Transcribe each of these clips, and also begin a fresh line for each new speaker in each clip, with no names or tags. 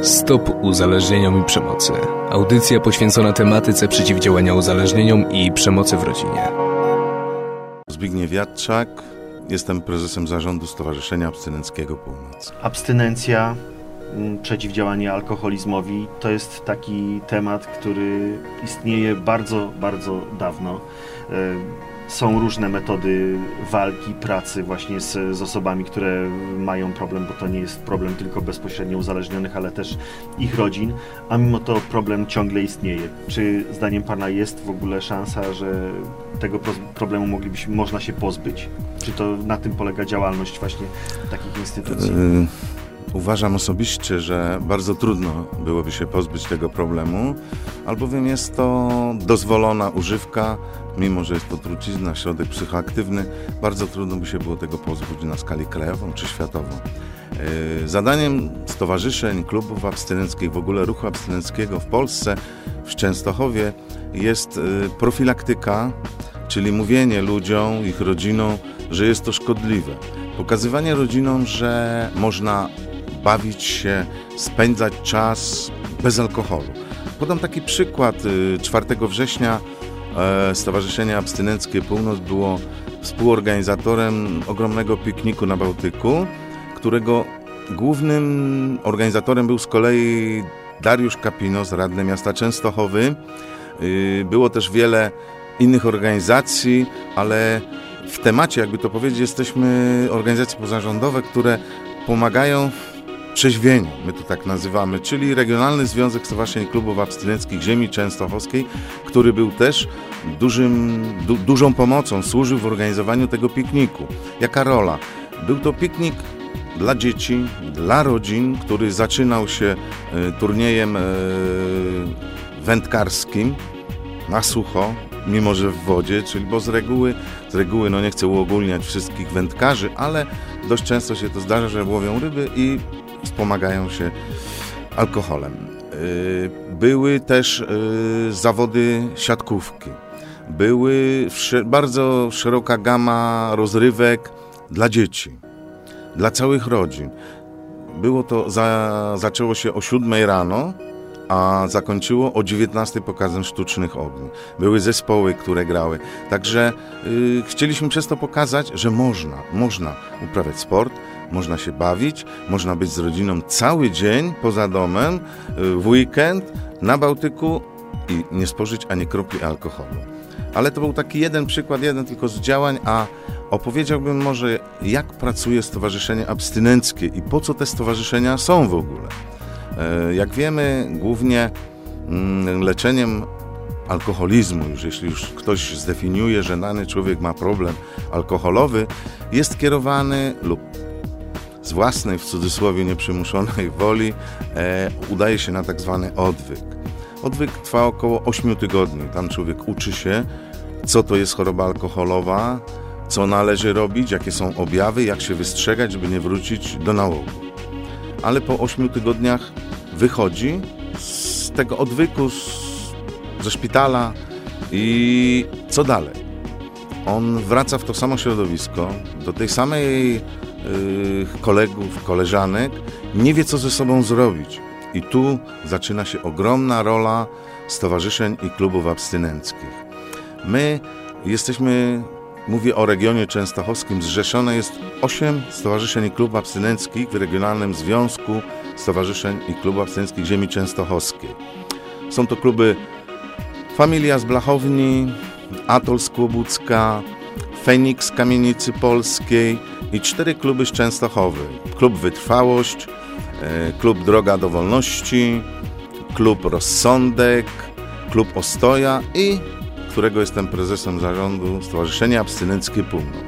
Stop uzależnieniom i przemocy. Audycja poświęcona tematyce przeciwdziałania uzależnieniom i przemocy w rodzinie.
Zbigniew Jadczak, jestem prezesem zarządu Stowarzyszenia Abstynenckiego Północ.
Abstynencja, przeciwdziałanie alkoholizmowi to jest taki temat, który istnieje bardzo, bardzo dawno. Są różne metody walki, pracy właśnie z osobami, które mają problem, bo to nie jest problem tylko bezpośrednio uzależnionych, ale też ich rodzin, a mimo to problem ciągle istnieje. Czy zdaniem Pana jest w ogóle szansa, że tego problemu można się pozbyć? Czy to na tym polega działalność właśnie takich instytucji?
Uważam osobiście, że bardzo trudno byłoby się pozbyć tego problemu, albowiem jest to dozwolona używka, mimo że jest to trucizna, środek psychoaktywny, bardzo trudno by się było tego pozbyć na skali krajową czy światową. Zadaniem stowarzyszeń, klubów abstynenckich, w ogóle ruchu abstynenckiego w Polsce, w Częstochowie jest profilaktyka, czyli mówienie ludziom, ich rodzinom, że jest to szkodliwe. Pokazywanie rodzinom, że można bawić się, spędzać czas bez alkoholu. Podam taki przykład. 4 września Stowarzyszenie Abstynenckie Północ było współorganizatorem ogromnego pikniku na Bałtyku, którego głównym organizatorem był z kolei Dariusz Kapinos, radny miasta Częstochowy. Było też wiele innych organizacji, ale w temacie, jakby to powiedzieć, jesteśmy organizacje pozarządowe, które pomagają trzeźwieniu, my to tak nazywamy, czyli Regionalny Związek Stowarzyszeń i Klubów Abstynenckich Ziemi Częstochowskiej, który był też dużą pomocą, służył w organizowaniu tego pikniku. Jaka rola? Był to piknik dla dzieci, dla rodzin, który zaczynał się turniejem wędkarskim na sucho, mimo że w wodzie, czyli bo z reguły, no nie chcę uogólniać wszystkich wędkarzy, ale dość często się to zdarza, że łowią ryby i wspomagają się alkoholem. Były też zawody siatkówki. Były bardzo szeroka gama rozrywek dla dzieci, dla całych rodzin. Zaczęło się o 7 rano, a zakończyło o 19 pokazem sztucznych ogni. Były zespoły, które grały. Także chcieliśmy przez to pokazać, że można uprawiać sport, można się bawić, można być z rodziną cały dzień poza domem, w weekend na Bałtyku i nie spożyć ani kropli alkoholu. Ale to był taki jeden przykład, jeden tylko z działań, a opowiedziałbym może, jak pracuje Stowarzyszenie Abstynenckie i po co te stowarzyszenia są w ogóle. Jak wiemy, głównie leczeniem alkoholizmu, jeśli już ktoś zdefiniuje, że dany człowiek ma problem alkoholowy, jest kierowany lub z własnej, w cudzysłowie, nieprzymuszonej woli udaje się na tak zwany odwyk. Odwyk trwa około 8 tygodni. Tam człowiek uczy się, co to jest choroba alkoholowa, co należy robić, jakie są objawy, jak się wystrzegać, żeby nie wrócić do nałogu. Ale po 8 tygodniach wychodzi z tego odwyku, ze szpitala i co dalej? On wraca w to samo środowisko, do tej samej kolegów, koleżanek, nie wie, co ze sobą zrobić. I tu zaczyna się ogromna rola stowarzyszeń i klubów abstynenckich. My jesteśmy, mówię o regionie częstochowskim, zrzeszone jest 8 stowarzyszeń i klubów abstynenckich w Regionalnym Związku Stowarzyszeń i Klubów Abstynenckich Ziemi Częstochowskiej. Są to kluby Familia z Blachowni, Atol z Kłobucka, Feniks z Kamienicy Polskiej i 4 kluby z Częstochowy. Klub Wytrwałość, klub Droga do Wolności, klub Rozsądek, klub Ostoja i którego jestem prezesem zarządu Stowarzyszenia Abstynenckie Północ.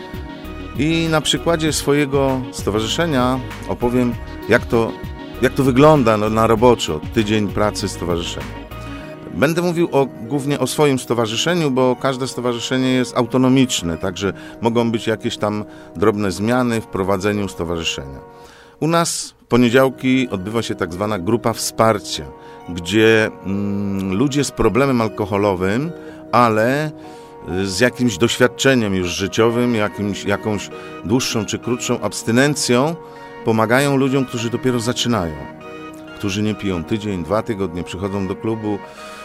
I na przykładzie swojego stowarzyszenia opowiem, jak to wygląda na roboczo, tydzień pracy stowarzyszenia. Będę mówił głównie o swoim stowarzyszeniu, bo każde stowarzyszenie jest autonomiczne, także mogą być jakieś tam drobne zmiany w prowadzeniu stowarzyszenia. U nas w poniedziałki odbywa się tak zwana grupa wsparcia, gdzie ludzie z problemem alkoholowym, ale z jakimś doświadczeniem już życiowym, jakąś dłuższą czy krótszą abstynencją, pomagają ludziom, którzy dopiero zaczynają, którzy nie piją tydzień, 2 tygodnie, przychodzą do klubu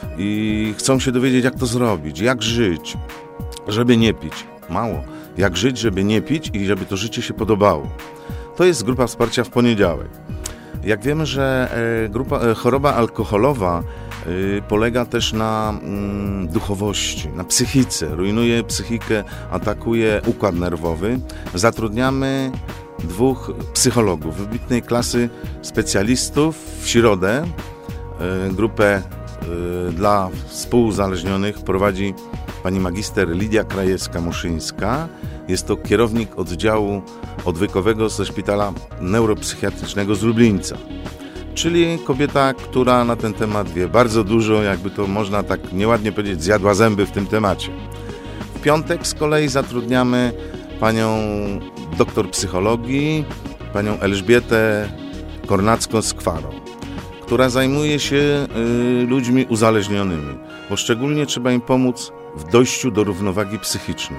i chcą się dowiedzieć, jak to zrobić, jak żyć, żeby nie pić. Mało. Jak żyć, żeby nie pić i żeby to życie się podobało. To jest grupa wsparcia w poniedziałek. Jak wiemy, że choroba alkoholowa polega też na duchowości, na psychice, rujnuje psychikę, atakuje układ nerwowy, zatrudniamy 2 psychologów wybitnej klasy, specjalistów. W środę grupę dla współuzależnionych prowadzi pani magister Lidia Krajewska-Muszyńska. Jest to kierownik oddziału odwykowego ze szpitala neuropsychiatrycznego z Lublińca. Czyli kobieta, która na ten temat wie bardzo dużo, jakby to można tak nieładnie powiedzieć, zjadła zęby w tym temacie. W piątek z kolei zatrudniamy panią doktor psychologii, panią Elżbietę Kornacką-Skwarą, która zajmuje się ludźmi uzależnionymi, bo szczególnie trzeba im pomóc w dojściu do równowagi psychicznej.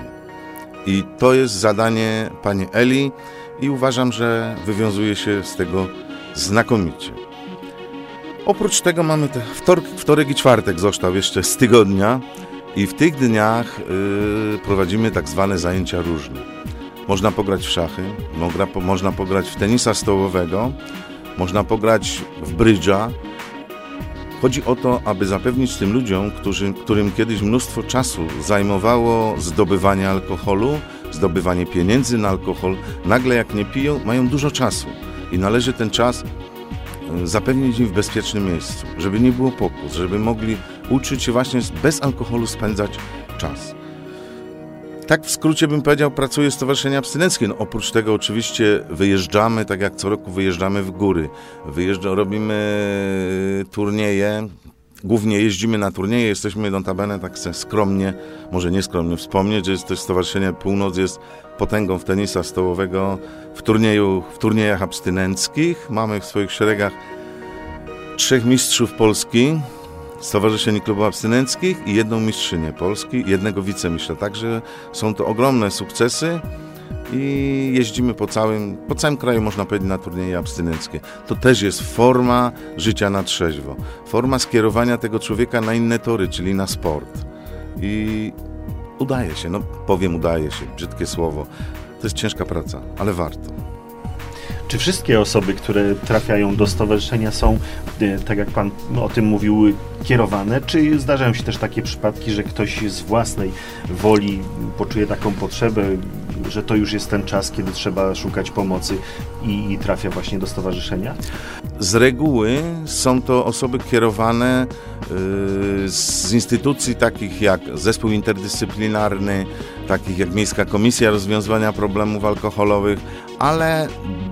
I to jest zadanie pani Eli i uważam, że wywiązuje się z tego znakomicie. Oprócz tego mamy wtorek i czwartek został jeszcze z tygodnia i w tych dniach prowadzimy tak zwane zajęcia różne. Można pograć w szachy, można pograć w tenisa stołowego, można pograć w brydża. Chodzi o to, aby zapewnić tym ludziom, którym kiedyś mnóstwo czasu zajmowało zdobywanie alkoholu, zdobywanie pieniędzy na alkohol, nagle jak nie piją, mają dużo czasu i należy ten czas zapewnić im w bezpiecznym miejscu, żeby nie było pokus, żeby mogli uczyć się właśnie bez alkoholu spędzać czas. Tak w skrócie bym powiedział, pracuje Stowarzyszenie Abstynenckie. No, oprócz tego oczywiście wyjeżdżamy, tak jak co roku wyjeżdżamy w góry. Robimy turnieje, głównie jeździmy na turnieje, jesteśmy notabene tak skromnie, może nieskromnie wspomnieć, że jest też Stowarzyszenie Północ jest potęgą w tenisa stołowego w turniejach abstynenckich. Mamy w swoich szeregach 3 mistrzów Polski, stowarzyszeń i klubów abstynenckich i 1 mistrzynię Polski, 1 wicemistrza. Także są to ogromne sukcesy i jeździmy po całym kraju, można powiedzieć, na turnieje abstynenckie. To też jest forma życia na trzeźwo, forma skierowania tego człowieka na inne tory, czyli na sport. I udaje się, udaje się, brzydkie słowo. To jest ciężka praca, ale warto.
Czy wszystkie osoby, które trafiają do stowarzyszenia są, tak jak pan o tym mówił, kierowane? Czy zdarzają się też takie przypadki, że ktoś z własnej woli poczuje taką potrzebę, że to już jest ten czas, kiedy trzeba szukać pomocy i trafia właśnie do stowarzyszenia?
Z reguły są to osoby kierowane z instytucji takich jak Zespół Interdyscyplinarny, takich jak Miejska Komisja Rozwiązywania Problemów Alkoholowych, ale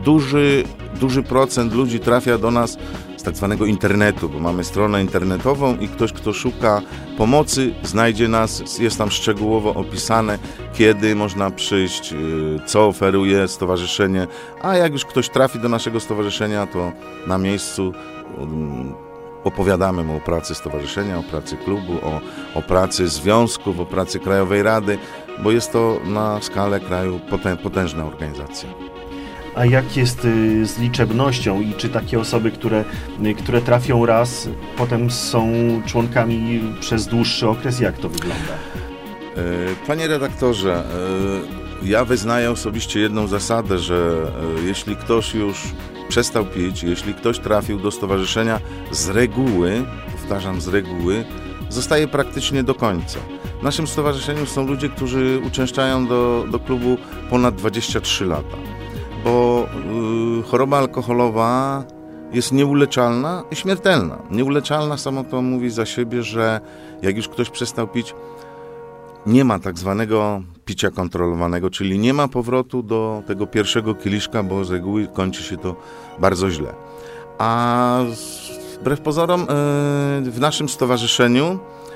duży procent ludzi trafia do nas z tak zwanego internetu, bo mamy stronę internetową i ktoś, kto szuka pomocy, znajdzie nas, jest tam szczegółowo opisane, kiedy można przyjść, co oferuje stowarzyszenie, a jak już ktoś trafi do naszego stowarzyszenia, to na miejscu opowiadamy mu o pracy stowarzyszenia, o pracy klubu, o pracy związków, o pracy Krajowej Rady, bo jest to na skalę kraju potężna organizacja.
A jak jest z liczebnością i czy takie osoby, które trafią raz, potem są członkami przez dłuższy okres? Jak to wygląda?
Panie redaktorze, ja wyznaję osobiście jedną zasadę, że jeśli ktoś już przestał pić, jeśli ktoś trafił do stowarzyszenia, z reguły, powtarzam, z reguły, zostaje praktycznie do końca. W naszym stowarzyszeniu są ludzie, którzy uczęszczają do klubu ponad 23 lata. Bo choroba alkoholowa jest nieuleczalna i śmiertelna. Nieuleczalna, samo to mówi za siebie, że jak już ktoś przestał pić, nie ma tak zwanego picia kontrolowanego, czyli nie ma powrotu do tego pierwszego kieliszka, bo z reguły kończy się to bardzo źle. A wbrew pozorom w naszym stowarzyszeniu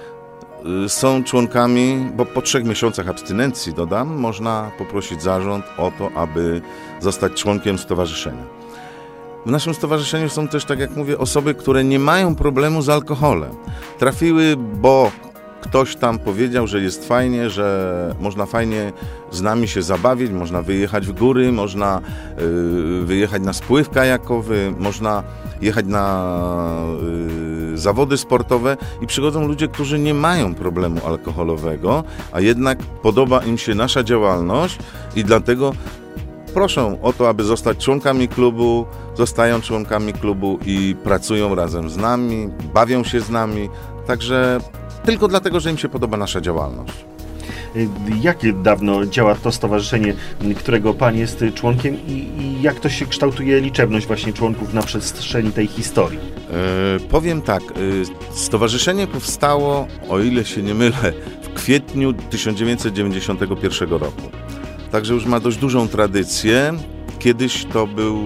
są członkami, bo po 3 miesiącach abstynencji, dodam, można poprosić zarząd o to, aby zostać członkiem stowarzyszenia. W naszym stowarzyszeniu są też, tak jak mówię, osoby, które nie mają problemu z alkoholem. Trafiły, bo ktoś tam powiedział, że jest fajnie, że można fajnie z nami się zabawić, można wyjechać w góry, można wyjechać na spływ kajakowy, można jechać na zawody sportowe i przychodzą ludzie, którzy nie mają problemu alkoholowego, a jednak podoba im się nasza działalność i dlatego proszą o to, aby zostać członkami klubu, zostają członkami klubu i pracują razem z nami, bawią się z nami, także tylko dlatego, że im się podoba nasza działalność.
Jak dawno działa to stowarzyszenie, którego pan jest członkiem i jak to się kształtuje liczebność właśnie członków na przestrzeni tej historii?
Powiem tak, stowarzyszenie powstało, o ile się nie mylę, w kwietniu 1991 roku. Także już ma dość dużą tradycję. Kiedyś to był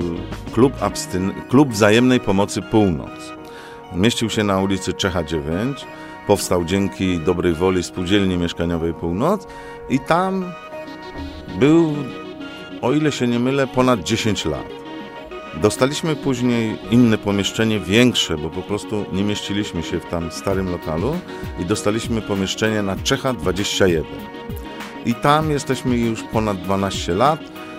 klub wzajemnej pomocy Północ. Mieścił się na ulicy Czecha 9. Powstał dzięki dobrej woli Spółdzielni Mieszkaniowej Północ i tam był, o ile się nie mylę, ponad 10 lat. Dostaliśmy później inne pomieszczenie, większe, bo po prostu nie mieściliśmy się w tam starym lokalu i dostaliśmy pomieszczenie na Czecha 21. I tam jesteśmy już ponad 12 lat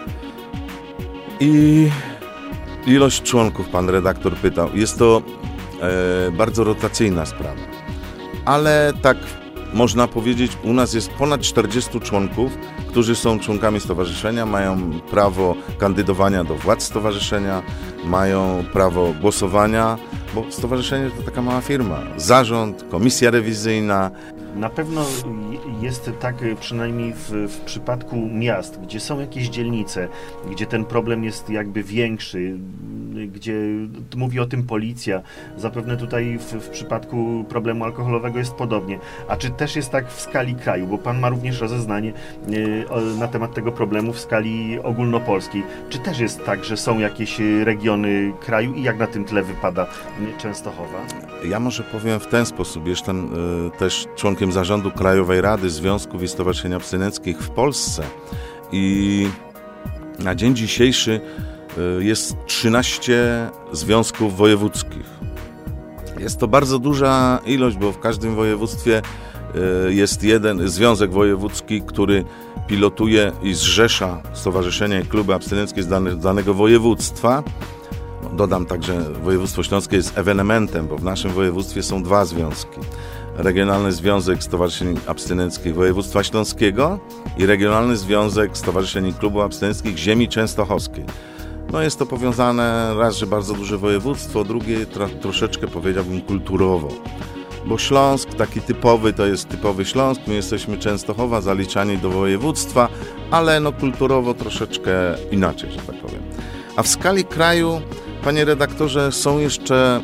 i ilość członków, pan redaktor pytał, jest to bardzo rotacyjna sprawa. Ale tak można powiedzieć, u nas jest ponad 40 członków, którzy są członkami stowarzyszenia, mają prawo kandydowania do władz stowarzyszenia, mają prawo głosowania, bo stowarzyszenie to taka mała firma. Zarząd, komisja rewizyjna.
Na pewno jest tak, przynajmniej w przypadku miast, gdzie są jakieś dzielnice, gdzie ten problem jest jakby większy, gdzie mówi o tym policja. Zapewne tutaj w przypadku problemu alkoholowego jest podobnie. A czy też jest tak w skali kraju? Bo pan ma również rozeznanie na temat tego problemu w skali ogólnopolskiej. Czy też jest tak, że są jakieś regiony kraju i jak na tym tle wypada Częstochowa?
Ja może powiem w ten sposób. Jestem też członkiem zarządu Krajowej Rady Związków i Stowarzyszeń Abstynenckich w Polsce i na dzień dzisiejszy jest 13 związków wojewódzkich. Jest to bardzo duża ilość, bo w każdym województwie jest jeden związek wojewódzki, który pilotuje i zrzesza stowarzyszenia i kluby abstynenckie z danego województwa. Dodam także, województwo śląskie jest ewenementem, bo w naszym województwie są 2 związki. Regionalny Związek Stowarzyszeń Abstynenckich Województwa Śląskiego i Regionalny Związek Stowarzyszeń i Klubów Abstynenckich Ziemi Częstochowskiej. No jest to powiązane raz, że bardzo duże województwo, drugie troszeczkę powiedziałbym kulturowo. Bo Śląsk taki typowy to jest typowy Śląsk, my jesteśmy Częstochowa zaliczani do województwa, ale no kulturowo troszeczkę inaczej, że tak powiem. A w skali kraju, panie redaktorze, są jeszcze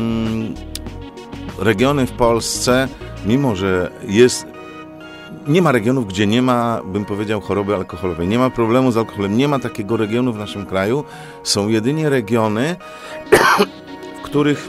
regiony w Polsce, mimo że nie ma regionów, gdzie nie ma, bym powiedział, choroby alkoholowej, nie ma problemu z alkoholem, nie ma takiego regionu w naszym kraju. Są jedynie regiony, w których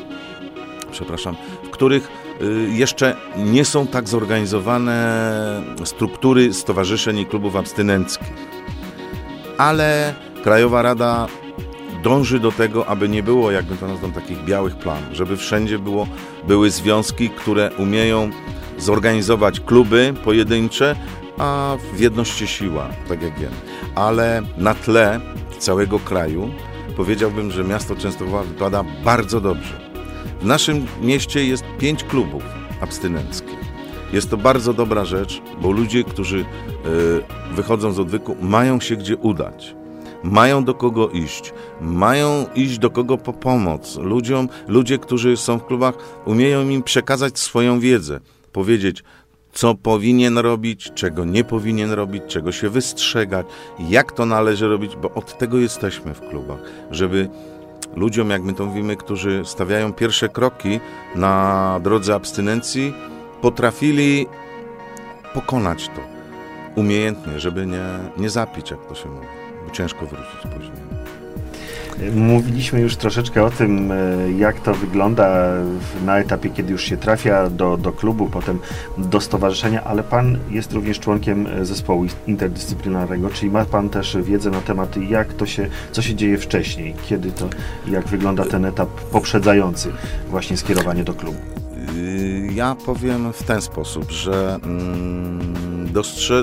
jeszcze nie są tak zorganizowane struktury stowarzyszeń i klubów abstynenckich. Ale Krajowa Rada dąży do tego, aby nie było, jakby to nazwał, takich białych plam, żeby wszędzie były związki, które umieją zorganizować kluby pojedyncze, a w jedności siła, tak jak wiem. Ale na tle całego kraju powiedziałbym, że miasto Częstochowa wypada bardzo dobrze. W naszym mieście jest 5 klubów abstynenckich. Jest to bardzo dobra rzecz, bo ludzie, którzy wychodzą z odwyku, mają się gdzie udać. Mają do kogo iść, mają iść do kogo po pomoc. Ludzie, którzy są w klubach, umieją im przekazać swoją wiedzę, powiedzieć, co powinien robić, czego nie powinien robić, czego się wystrzegać, jak to należy robić, bo od tego jesteśmy w klubach, żeby ludziom, jak my to mówimy, którzy stawiają pierwsze kroki na drodze abstynencji, potrafili pokonać to umiejętnie, żeby nie zapić, jak to się mówi. Ciężko wrócić później.
Mówiliśmy już troszeczkę o tym, jak to wygląda na etapie, kiedy już się trafia do klubu, potem do stowarzyszenia, ale pan jest również członkiem zespołu interdyscyplinarnego, czyli ma pan też wiedzę na temat, co się dzieje wcześniej, kiedy to, jak wygląda ten etap poprzedzający właśnie skierowanie do klubu.
Ja powiem w ten sposób, że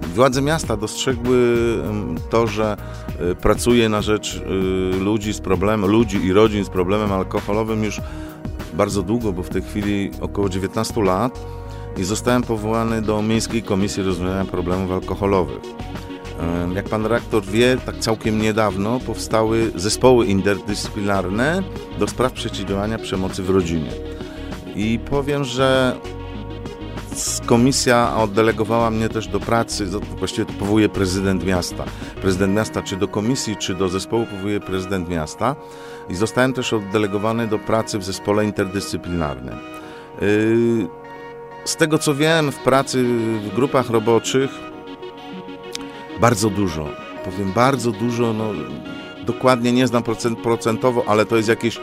Władze miasta dostrzegły to, że pracuję na rzecz ludzi i rodzin z problemem alkoholowym już bardzo długo, bo w tej chwili około 19 lat i zostałem powołany do Miejskiej Komisji Rozwiązania Problemów Alkoholowych. Jak pan redaktor wie, tak całkiem niedawno powstały zespoły interdyscyplinarne do spraw przeciwdziałania przemocy w rodzinie. I powiem, że komisja oddelegowała mnie też do pracy, właściwie to powołuje prezydent miasta. Prezydent miasta czy do komisji, czy do zespołu powołuje prezydent miasta i zostałem też oddelegowany do pracy w zespole interdyscyplinarnym. Z tego co wiem, w pracy w grupach roboczych bardzo dużo, dokładnie nie znam procentowo, ale to jest jakieś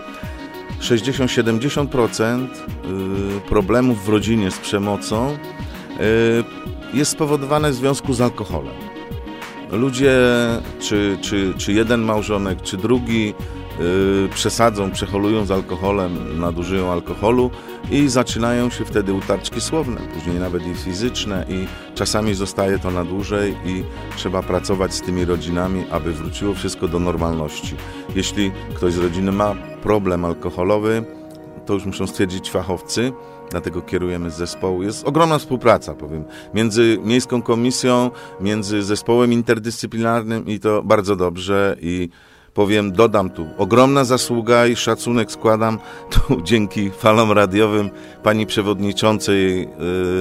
60-70% problemów w rodzinie z przemocą jest spowodowane w związku z alkoholem. Ludzie, czy jeden małżonek, czy drugi przesadzą, przeholują z alkoholem, nadużyją alkoholu i zaczynają się wtedy utarczki słowne, później nawet i fizyczne i czasami zostaje to na dłużej i trzeba pracować z tymi rodzinami, aby wróciło wszystko do normalności. Jeśli ktoś z rodziny ma problem alkoholowy, to już muszą stwierdzić fachowcy, dlatego kierujemy z zespołu. Jest ogromna współpraca, powiem, między Miejską Komisją, między zespołem interdyscyplinarnym i to bardzo dobrze i powiem, dodam tu, ogromna zasługa i szacunek składam tu dzięki falom radiowym pani przewodniczącej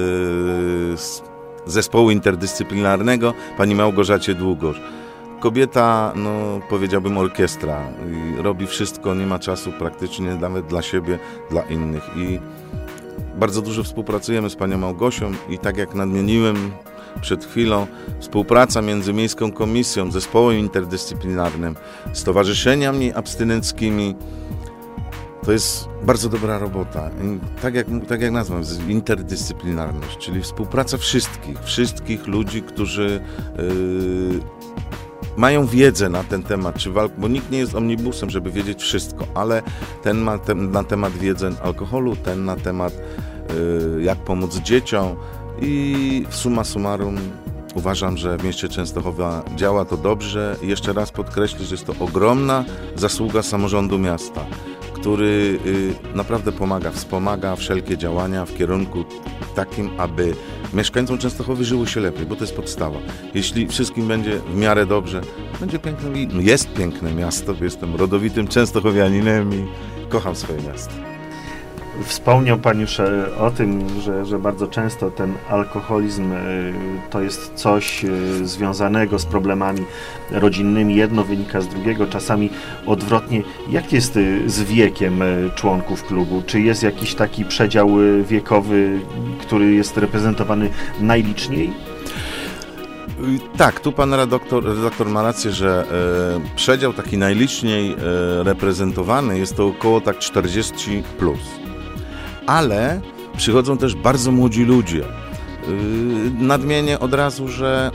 zespołu interdyscyplinarnego, pani Małgorzacie Długosz. Kobieta, powiedziałbym orkiestra i robi wszystko, nie ma czasu praktycznie nawet dla siebie, dla innych i bardzo dużo współpracujemy z panią Małgosią i tak jak nadmieniłem przed chwilą, współpraca między Miejską Komisją, zespołem interdyscyplinarnym, stowarzyszeniami abstynenckimi, to jest bardzo dobra robota. Tak jak nazwam, interdyscyplinarność, czyli współpraca wszystkich ludzi, którzy mają wiedzę na ten temat, bo nikt nie jest omnibusem, żeby wiedzieć wszystko, ale ten ma na temat wiedzę alkoholu, ten na temat jak pomóc dzieciom i summa summarum uważam, że w mieście Częstochowa działa to dobrze i jeszcze raz podkreślę, że jest to ogromna zasługa samorządu miasta, który naprawdę wspomaga wszelkie działania w kierunku takim, aby mieszkańcom Częstochowy żyło się lepiej, bo to jest podstawa. Jeśli wszystkim będzie w miarę dobrze, będzie piękne, jest piękne miasto, bo jestem rodowitym częstochowianinem i kocham swoje miasto.
Wspomniał pan już o tym, że bardzo często ten alkoholizm to jest coś związanego z problemami rodzinnymi. Jedno wynika z drugiego, czasami odwrotnie. Jak jest z wiekiem członków klubu? Czy jest jakiś taki przedział wiekowy, który jest reprezentowany najliczniej?
Tak, tu pan redaktor ma rację, że przedział taki najliczniej reprezentowany jest to około 40+. Ale przychodzą też bardzo młodzi ludzie. Nadmienię od razu, że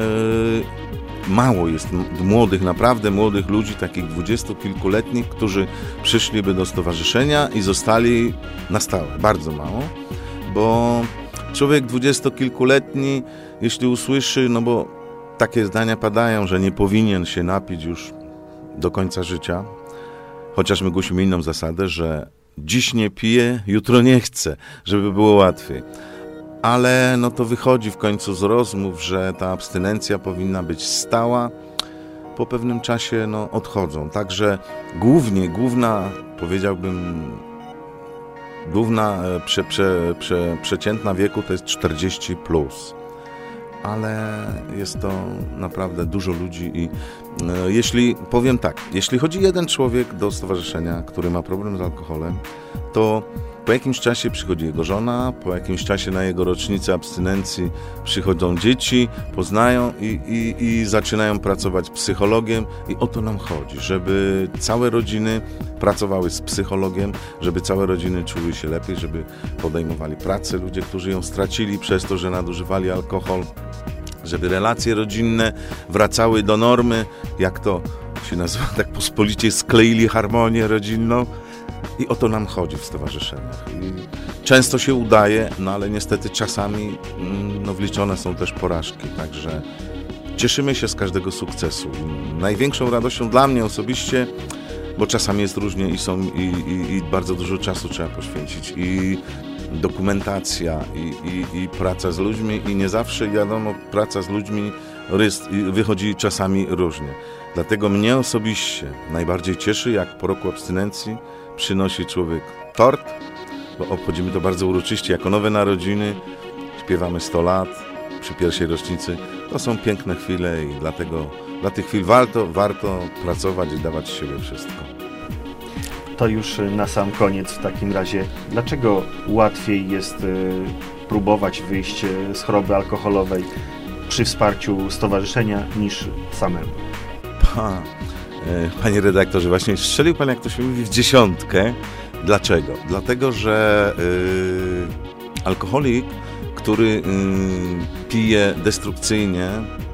mało jest naprawdę młodych ludzi, takich 20-kilkuletnich, którzy przyszliby do stowarzyszenia i zostali na stałe. Bardzo mało, bo człowiek 20-kilkuletni, jeśli usłyszy, bo takie zdania padają, że nie powinien się napić już do końca życia, chociaż my głosimy inną zasadę, że dziś nie piję, jutro nie chcę, żeby było łatwiej. Ale to wychodzi w końcu z rozmów, że ta abstynencja powinna być stała. Po pewnym czasie odchodzą. Także główna przeciętna wieku to jest 40+. Ale jest to naprawdę dużo ludzi i jeśli chodzi jeden człowiek do stowarzyszenia, który ma problem z alkoholem, to po jakimś czasie przychodzi jego żona, po jakimś czasie na jego rocznicę abstynencji przychodzą dzieci, poznają i zaczynają pracować z psychologiem i o to nam chodzi, żeby całe rodziny pracowały z psychologiem, żeby całe rodziny czuły się lepiej, żeby podejmowali pracę ludzie, którzy ją stracili przez to, że nadużywali alkohol, żeby relacje rodzinne wracały do normy, jak to się nazywa tak pospolicie, skleili harmonię rodzinną. I o to nam chodzi w stowarzyszeniach. I Często się udaje, no ale niestety czasami wliczone są też porażki, także cieszymy się z każdego sukcesu. Największą radością dla mnie osobiście, bo czasami jest różnie i bardzo dużo czasu trzeba poświęcić, i dokumentacja, i praca z ludźmi, i nie zawsze, wiadomo, praca z ludźmi wychodzi czasami różnie. Dlatego mnie osobiście najbardziej cieszy, jak po roku abstynencji przynosi człowiek tort, bo obchodzimy to bardzo uroczyście, jako nowe narodziny, śpiewamy 100 lat przy pierwszej rocznicy. To są piękne chwile i dlatego dla tych chwil warto pracować i dawać z siebie wszystko.
To już na sam koniec w takim razie, dlaczego łatwiej jest próbować wyjść z choroby alkoholowej przy wsparciu stowarzyszenia niż samemu?
Panie redaktorze, właśnie strzelił pan, jak to się mówi, w dziesiątkę. Dlaczego? Dlatego, że alkoholik, który pije destrukcyjnie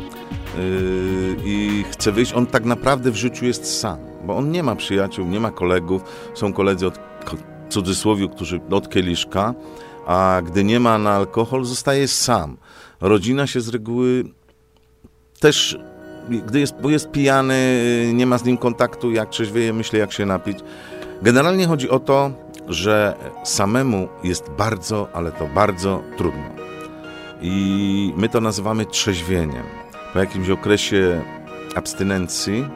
i chce wyjść, on tak naprawdę w życiu jest sam, bo on nie ma przyjaciół, nie ma kolegów, są koledzy w cudzysłowie, którzy od kieliszka, a gdy nie ma na alkohol, zostaje sam. Rodzina się z reguły też, bo jest pijany, nie ma z nim kontaktu, jak trzeźwieje, myśli, jak się napić. Generalnie chodzi o to, że samemu jest bardzo, ale to bardzo trudno. I my to nazywamy trzeźwieniem. Po jakimś okresie abstynencji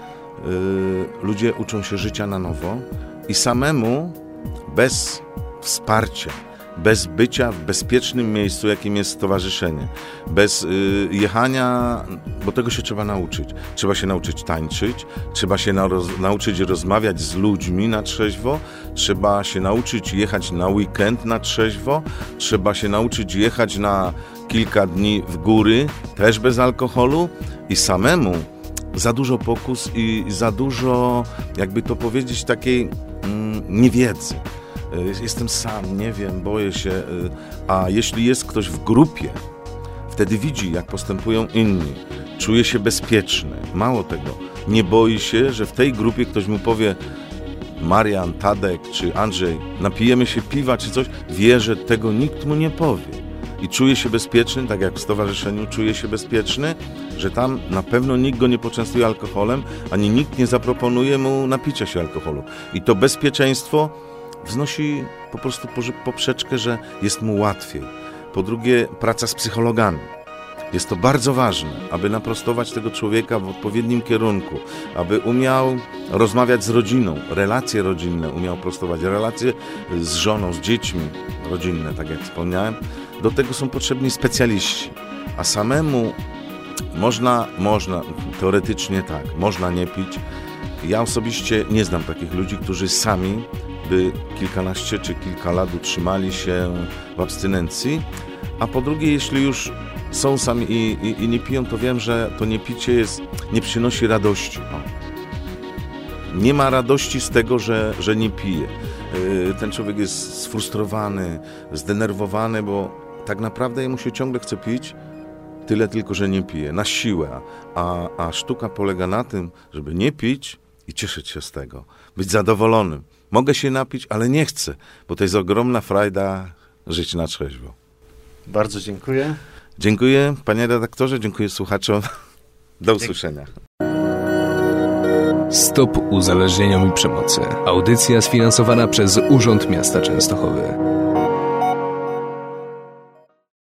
ludzie uczą się życia na nowo i samemu, bez wsparcia, bez bycia w bezpiecznym miejscu, jakim jest stowarzyszenie, bez jechania, bo tego się trzeba nauczyć. Trzeba się nauczyć tańczyć, trzeba się nauczyć rozmawiać z ludźmi na trzeźwo, trzeba się nauczyć jechać na weekend na trzeźwo, trzeba się nauczyć jechać na kilka dni w góry, też bez alkoholu, i samemu za dużo pokus i za dużo, jakby to powiedzieć, takiej niewiedzy. Jestem sam, nie wiem, boję się, a jeśli jest ktoś w grupie, wtedy widzi, jak postępują inni, czuje się bezpieczny. Mało tego, nie boi się, że w tej grupie ktoś mu powie: Marian, Tadek czy Andrzej, napijemy się piwa czy coś, wie, że tego nikt mu nie powie. I czuje się bezpieczny, tak jak w stowarzyszeniu czuje się bezpieczny, że tam na pewno nikt go nie poczęstuje alkoholem, ani nikt nie zaproponuje mu napicia się alkoholu. I to bezpieczeństwo wznosi po prostu poprzeczkę, że jest mu łatwiej. Po drugie, praca z psychologami. Jest to bardzo ważne, aby naprostować tego człowieka w odpowiednim kierunku, aby umiał rozmawiać z rodziną, relacje rodzinne umiał prostować, relacje z żoną, z dziećmi rodzinne, tak jak wspomniałem. Do tego są potrzebni specjaliści, a samemu można, teoretycznie tak, można nie pić. Ja osobiście nie znam takich ludzi, którzy sami by kilkanaście czy kilka lat utrzymali się w abstynencji, a po drugie, jeśli już są sami i nie piją, to wiem, że to niepicie nie przynosi radości. Nie ma radości z tego, że nie pije. Ten człowiek jest sfrustrowany, zdenerwowany, bo tak naprawdę jemu się ciągle chce pić, tyle tylko, że nie pije, na siłę. A sztuka polega na tym, żeby nie pić i cieszyć się z tego, być zadowolonym. Mogę się napić, ale nie chcę, bo to jest ogromna frajda żyć na trzeźwo.
Bardzo dziękuję.
Dziękuję, panie redaktorze, dziękuję słuchaczom. Do usłyszenia.
Stop uzależnieniom i przemocy. Audycja sfinansowana przez Urząd Miasta Częstochowy.